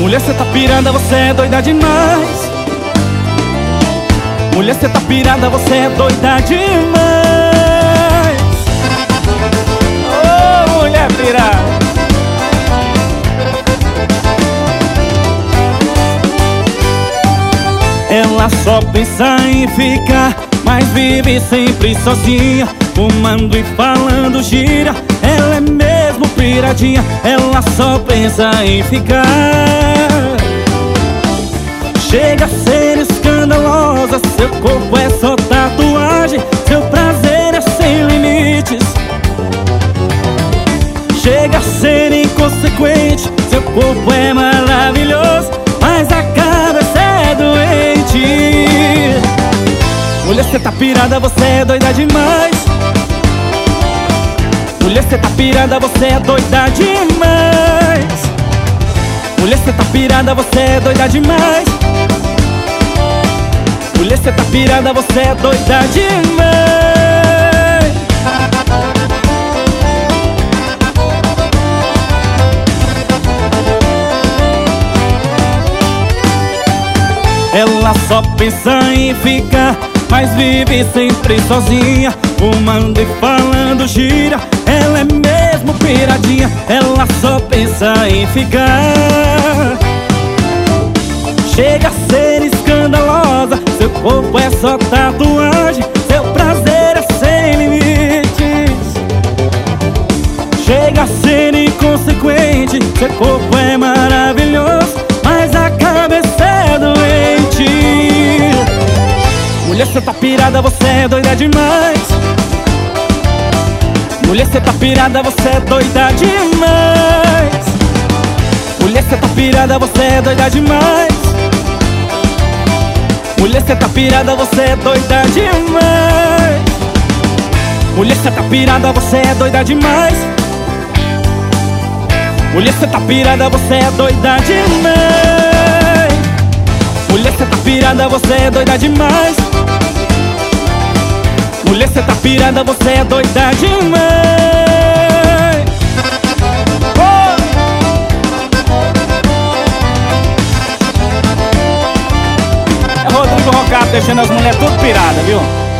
Mulher, cê tá pirada, você é doida demais. Mulher, cê tá pirada, você é doida demais. Ô, mulher pirada. Ela só pensa em ficar, mas vive sempre sozinha, fumando e falando gira. Ela é mesmo piradinha, ela só pensa em ficar. Chega a ser escandalosa, seu corpo é só tatuagem, seu prazer é sem limites. Chega a ser inconsequente, seu corpo é maravilhoso, mas a cabeça é doente. Mulher, cê tá pirada, você é doida demais. Mulher, cê tá pirada, você é doida demais. Mulher, cê tá pirada, você é doida demais. Mulher, cê tá pirada, você é doida demais. Ela só pensa em ficar, mas vive sempre sozinha, fumando e falando gira. Ela é mesmo piradinha, ela só pensa em ficar. Chega a ser escandalosa, seu corpo é só tatuagem, seu prazer é sem limites. Chega a ser inconsequente, seu corpo é maravilhoso, mas a cabeça é doente. Mulher, cê tá pirada, você é doida demais. Mulher, cê tá pirada, você é doida demais. Mulher, cê tá pirada, você é doida demais. Mulher, cê tá pirada, você é doida demais. Mulher, cê tá pirada, você é doida demais. Mulher, cê tá pirada, você é doida demais. Mulher, cê tá pirada, você é doida demais. Mulher, cê tá pirada, você é doida demais. Oh! É Rodrigo Rocato deixando as mulheres tudo piradas, viu?